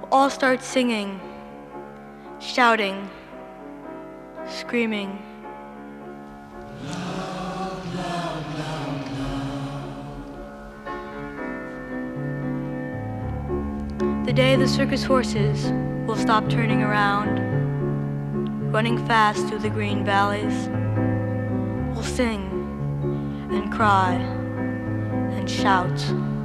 we'll all start singing, shouting, screaming. The day the circus horses will stop turning around, running fast through the green valleys, we'll sing and cry and shout.